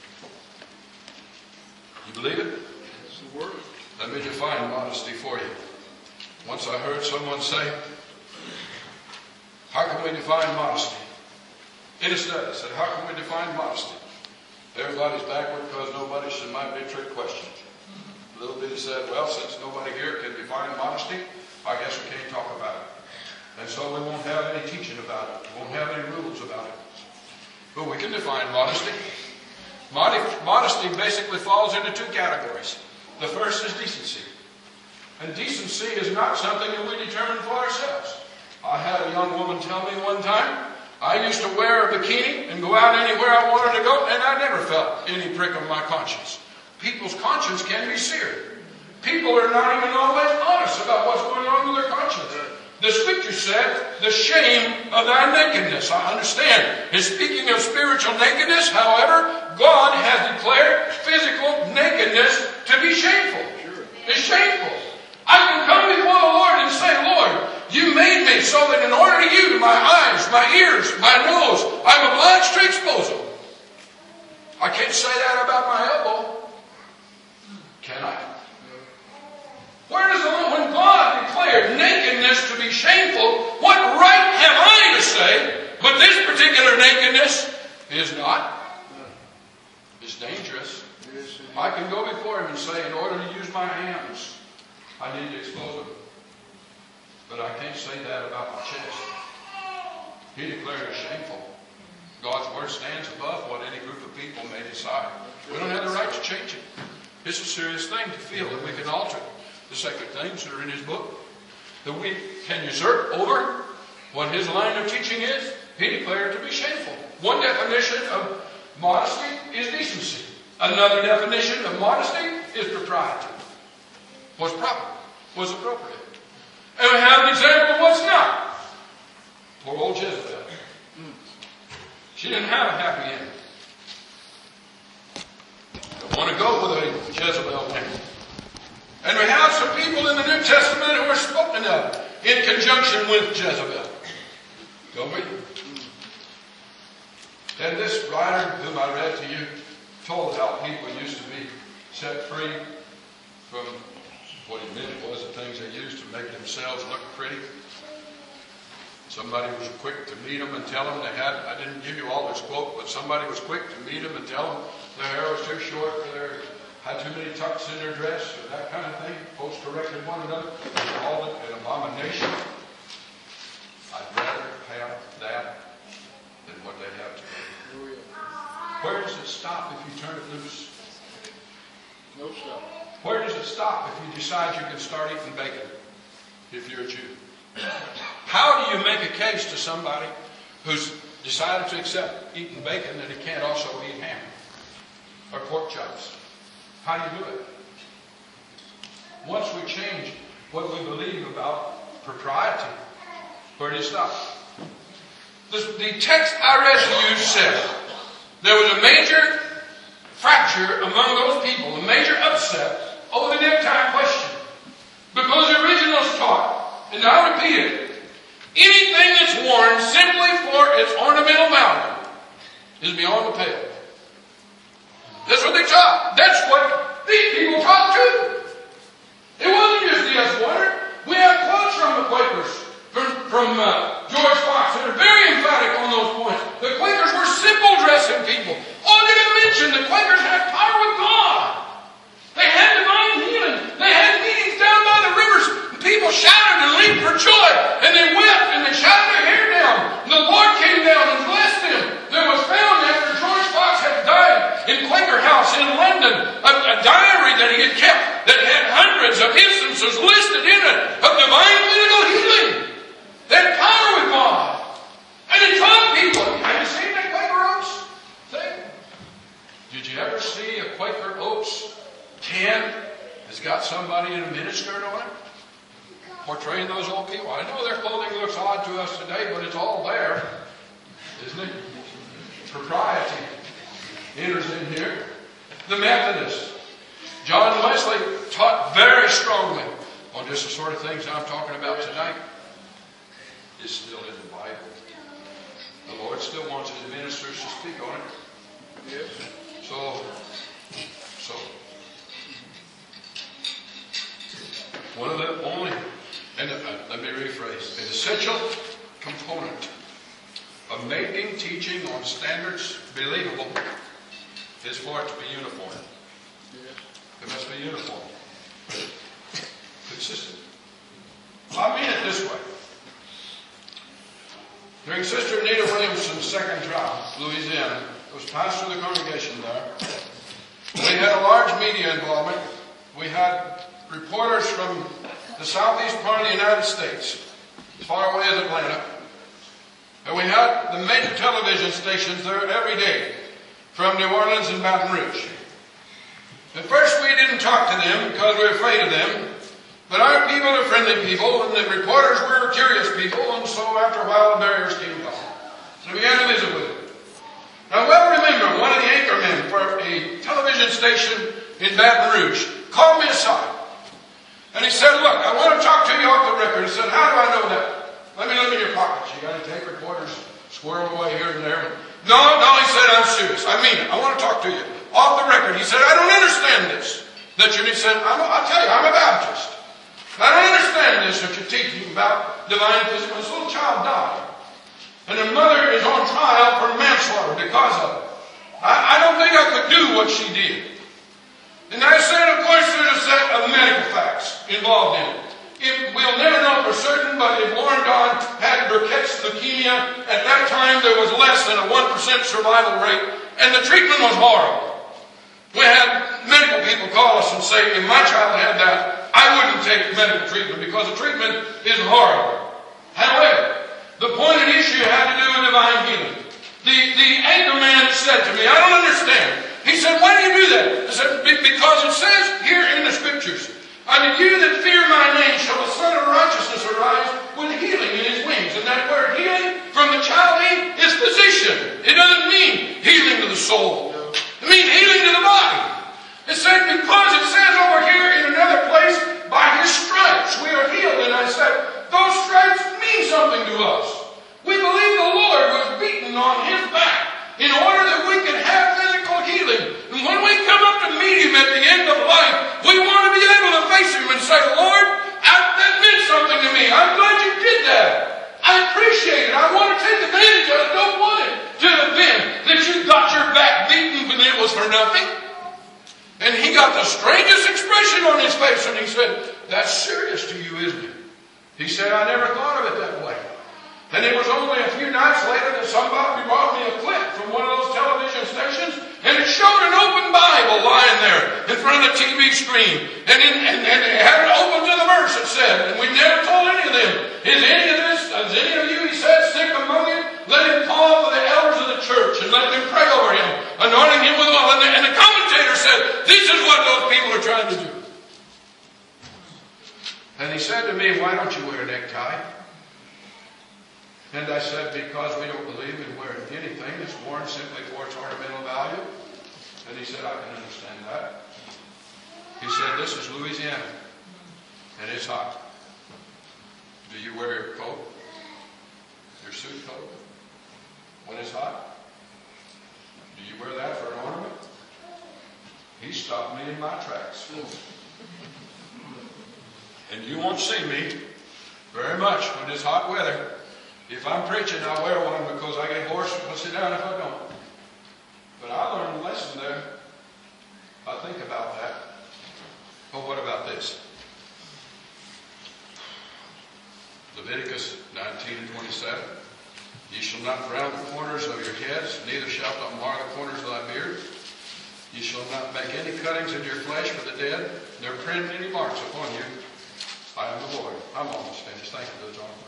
You believe it? It's the Word. Let me define modesty for you. Once I heard someone say, how can we define modesty? In a study, I said, how can we define modesty? Everybody's backward because nobody said, might be a trick question. A little bit said, well, since nobody here can define modesty, I guess we can't talk about it. And so we won't have any teaching about it. We won't have any rules about it. But we can define modesty. Modesty basically falls into two categories. The first is decency. And decency is not something that we determine for ourselves. I had a young woman tell me one time, I used to wear a bikini and go out anywhere I wanted to go, and I never felt any prick of my conscience. People's conscience can be seared. People are not even always honest about what's going on with their conscience. The Scripture said, the shame of thy nakedness. I understand. And speaking of spiritual nakedness, however, God has declared physical nakedness to be shameful. Sure. It's shameful. I can come before the Lord and say, Lord, you made me so that in order to you, my eyes, my ears, my nose, I'm obliged to expose them. I can't say that about my elbow. Can I? Where does the Lord, when God declared nakedness to be shameful, what right have I to say, but this particular nakedness is not. It's dangerous. I can go before him and say, in order to use my hands, I need to expose them. But I can't say that about my chest. He declared it shameful. God's word stands above what any group of people may decide. We don't have the right to change it. It's a serious thing to feel that we can alter the sacred things that are in his book. That we can usurp over what his line of teaching is. He declared it to be shameful. One definition of modesty is decency. Another definition of modesty is propriety. What's proper? What's appropriate? And we have an example of what's not. Poor old Jezebel. She didn't have a happy end. Don't want to go with a Jezebel name. And we have some people in the New Testament who are spoken of in conjunction with Jezebel. Don't we? And this writer whom I read to you told how people used to be set free from what he meant was the things they used to make themselves look pretty. Somebody was quick to meet them and tell them they had, I didn't give you all this quote, but somebody was quick to meet them and tell them their hair was too short or they had too many tucks in their dress or that kind of thing. Folks corrected one another. They called it an abomination. I'd rather have that than what they have today. Where does it stop if you turn it loose? No stop. Where does it stop if you decide you can start eating bacon if you're a Jew? How do you make a case to somebody who's decided to accept eating bacon that he can't also eat ham or pork chops? How do you do it? Once we change what we believe about propriety, where do you stop? The, the text I read to you said there was a major fracture among those people, a major upset over the necktie question. Because the originals taught, and I repeat it, anything that's worn simply for its ornamental value is beyond the pale. That's what they taught. That's what these people taught too. It wasn't just the S one. We have quotes from the Quakers, from, from uh, George Fox, that are very emphatic on those points. The Quakers were simple dressing people. Oh, did I mention the Quakers had power with God? They had divine healing. They had meetings down by the rivers. And people shouted and leaped for joy. And they wept and they shouted their hair down. And the Lord came down and blessed them. There was found after George Fox had died in Quaker House in London a, a diary that he had kept that had hundreds of instances listed in it of divine physical healing. They had power with God. And they taught people. Have you seen that Quaker Oats thing? Did you ever see a Quaker Oats can that's got somebody in a miniskirt on it? Portraying those old people. I know their clothing looks odd to us today, but it's all there, isn't it? Propriety enters in here. The Methodists. John Wesley taught very strongly on just the sort of things I'm talking about tonight. It's still in the Bible. The Lord still wants his ministers to speak on it. Yes. So, so, one of the only, and uh, let me rephrase, an essential component of making teaching on standards believable is for it to be uniform. Yes. It must be uniform. Consistent. I mean it this way. During Sister Anita Williamson's second trial, Louisiana, I was pastor of the congregation there. We had a large media involvement. We had reporters from the southeast part of the United States, as far away as Atlanta. And we had the major television stations there every day, from New Orleans and Baton Rouge. At first we didn't talk to them because we were afraid of them. But our people are friendly people, and the reporters were curious people, and so after a while the barriers came down. So we began to visit with them. Now, well remember, one of the anchormen for a television station in Baton Rouge called me aside. And he said, look, I want to talk to you off the record. He said, how do I know that? Let me look in your pockets. You got any tape recorders squirreled away here and there? No, no, he said, I'm serious. I mean it. I want to talk to you. Off the record. He said, I don't understand this. That you, he said, I'm, I'll tell you, I'm a Baptist. I don't understand this that you're teaching about divine physical. This little child died. And the mother is on trial for manslaughter because of it. I, I don't think I could do what she did. And I said, of course, there's a set of medical facts involved in it. If, we'll never know for certain, but if Lauren Dawn had Burkitt's leukemia, at that time there was less than a one percent survival rate, and the treatment was horrible. We had medical people call us and say, if my child had that, I wouldn't take medical treatment because the treatment is horrible. However, the point of the issue had to do with divine healing. The, the anchor man said to me, I don't understand. He said, why do you do that? I said, because it says here in the scriptures, unto you that fear my name shall the Son of Righteousness arise with healing in his wings. And that word healing from the Chaldean is physician. It doesn't mean healing to the soul. It means healing to the body. It said, because it says over here in another place, by his stripes we are healed. And I said, those stripes mean something to us. We believe the Lord was beaten on his back in order that we can have physical healing. And when we come up to meet him at the end of life, we want to be able to face him and say, Lord, I, that meant something to me. I'm glad you did that. I appreciate it. I want to take advantage of it. I don't want it to have been that you got your back beaten when it was for nothing. And he got the strangest expression on his face, and he said, that's serious to you, isn't it? He said, I never thought of it that way. And it was only a few nights later that somebody brought me a clip from one of those television stations, and it showed an open Bible lying there in front of the T V screen. And, in, and, and it had it open to the verse, it said, and we never told any of them, is any of this, is any of you, he said, sick among you? Let him call for the elders of the church and let them pray over him, anointing him with oil. And the, and the commentator said, this is what those people are trying to do. And he said to me, why don't you wear a necktie? And I said, because we don't believe in wearing anything that's worn simply for its ornamental value. And he said, I can understand that. He said, this is Louisiana, and it's hot. Do you wear your coat, your suit coat, when it's hot? Do you wear that for an ornament? He stopped me in my tracks. And you won't see me very much when it's hot weather. If I'm preaching, I'll wear one because I get hoarse and I'll sit down if I don't. But I learned a lesson there. I think about that. But what about this? Leviticus nineteen and twenty-seven. Ye shall not frown the corners of your heads, neither shalt thou mar the corners of thy beard. Ye shall not make any cuttings in your flesh for the dead, nor print any marks upon you. I am the Lord. I'm almost finished. Thank you, Brother Jonathan.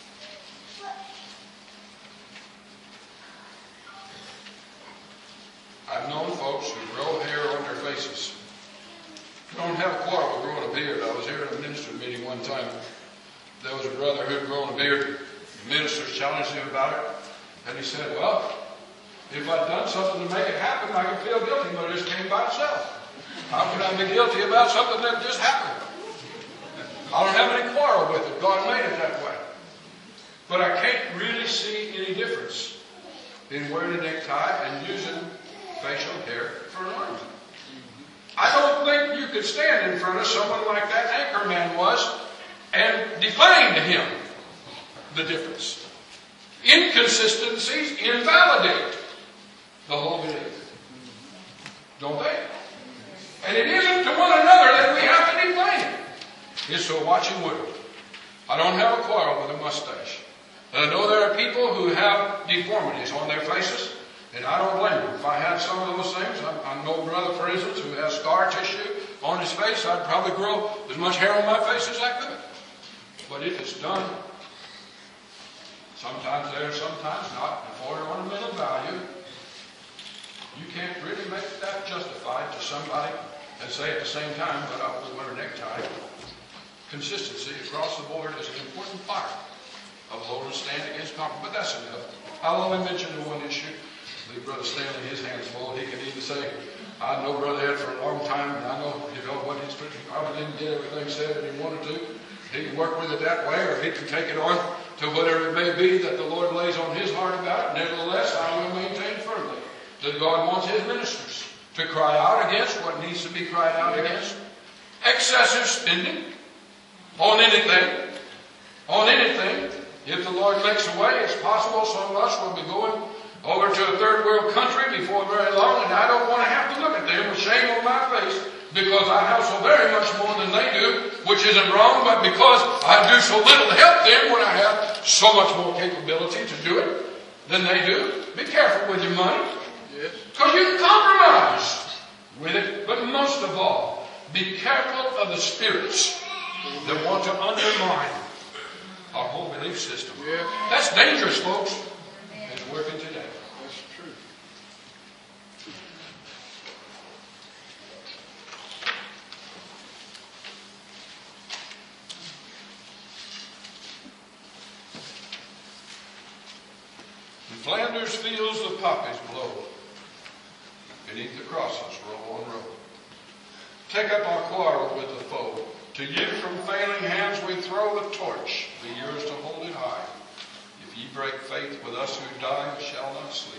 I've known folks who grow hair on their faces. Don't have a quarrel with growing a beard. I was here at a minister meeting one time. There was a brother who had grown a beard. The ministers challenged him about it. And he said, well, if I'd done something to make it happen, I could feel guilty, but it just came by itself. How could I be guilty about something that just happened? I don't have any quarrel with it. God made it that way. But I can't really see any difference in wearing a necktie and using facial hair for an ornament. I don't think you could stand in front of someone like that anchor man was and define to him the difference. Inconsistencies invalidate the whole belief. Don't they? And it isn't to one another that we have to define it. It's to a watching world. I don't have a quarrel with a mustache. And I know there are people who have deformities on their faces, and I don't blame them. If I had some of those things, I, I know a brother, for instance, who has scar tissue on his face, I'd probably grow as much hair on my face as I could. But if it's done, sometimes there, sometimes not, and for an ornamental value, you can't really make that justified to somebody and say at the same time, but I will wear a necktie. Consistency across the board is an important part of holding a stand against compromise. But that's enough. I'll only mention the one issue. Leave Brother Stanley his hands full. He can even say, I know Brother Ed for a long time, and I know, you know, what he's preaching. Probably didn't get everything said that he wanted to. He can work with it that way, or he can take it on to whatever it may be that the Lord lays on his heart about it. Nevertheless, I will maintain firmly that God wants his ministers to cry out against what needs to be cried out against. Excessive spending on anything, on anything If the Lord makes a way, it's possible some of us will be going over to a third world country before very long, and I don't want to have to look at them with shame on my face because I have so very much more than they do, which isn't wrong, but because I do so little to help them when I have so much more capability to do it than they do. Be careful with your money. Yes. Because you can compromise with it. But most of all, be careful of the spirits that want to undermine our whole belief system. Yes. That's dangerous, folks. It's working today. That's true. In Flanders fields the poppies blow. Beneath the crosses, row on row. Take up our quarrel with the foe. To you from failing hands we throw the torch, be yours to hold it high. If ye break faith with us who die, shall not sleep.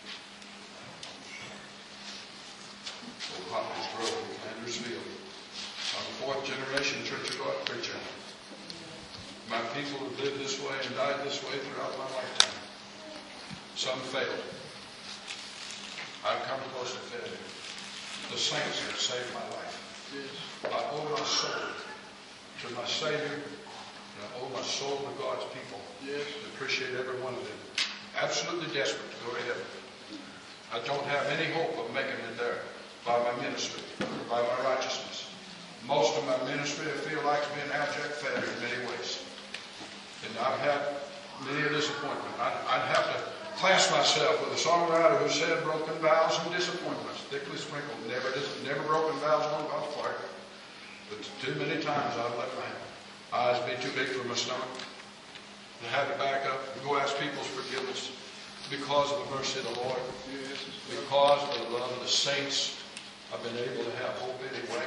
O poppies grow in Flanders field. I'm the fourth generation Church of God preacher. My people have lived this way and died this way throughout my lifetime. Some failed. I've come close to failure. The saints have saved my life. Yes. I owe my soul to my Savior, and I owe my soul to God's people. Yes. I appreciate every one of them. Absolutely desperate to go to heaven. I don't have any hope of making it there by my ministry, by my righteousness. Most of my ministry I feel like has been abject failure in many ways. And I've had many a disappointment. I'd, I'd have to class myself with a songwriter who said broken vows and disappointments, thickly sprinkled, never never broken vows on God's part. But too many times I've let my eyes be too big for my stomach. I had to back up and go ask people's forgiveness because of the mercy of the Lord. Yes. Because of the love of the saints, I've been able to have hope anyway.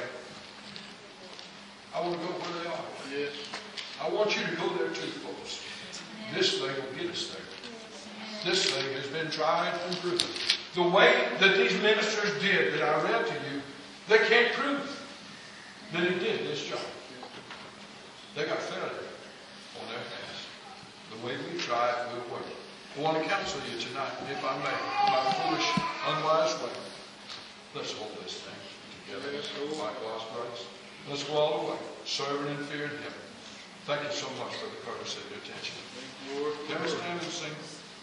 I want to go where they are. Yes. I want you to go there too, folks. This thing will get us there. This thing has been tried and proven. The way that these ministers did that I read to you, they can't prove that it did this job. They got failure on their hands. The way we try it will work. I want to counsel you tonight, if I may, in my foolish, unwise way. Let's hold this thing together like God's grace. Let's go all the way, serving and fearing Him. Thank you so much for the courtesy of your attention. Thank you, Lord. Can we stand and sing?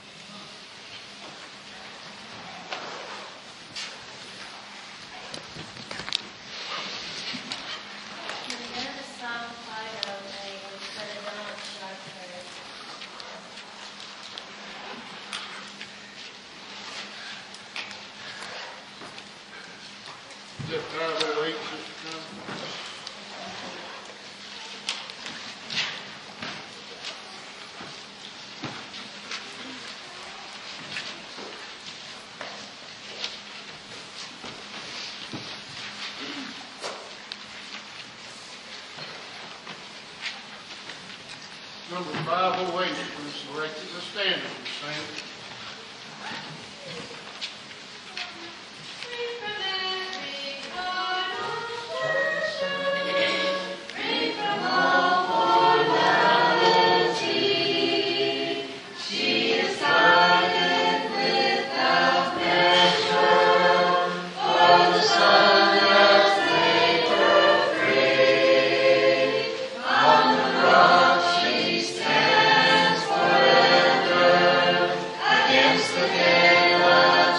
Is that five oh eight, Sister Connie? Number five oh eight was selected the standard to sing. Against the gale of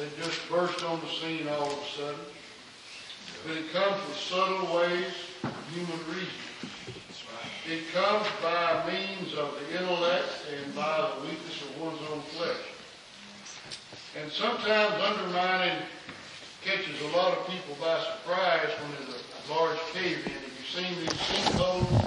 that just burst on the scene all of a sudden. But it comes with subtle ways of human reason. It comes by means of the intellect and by the weakness of one's own flesh. And sometimes undermining catches a lot of people by surprise when there's a large cave-in. Have you seen these sinkholes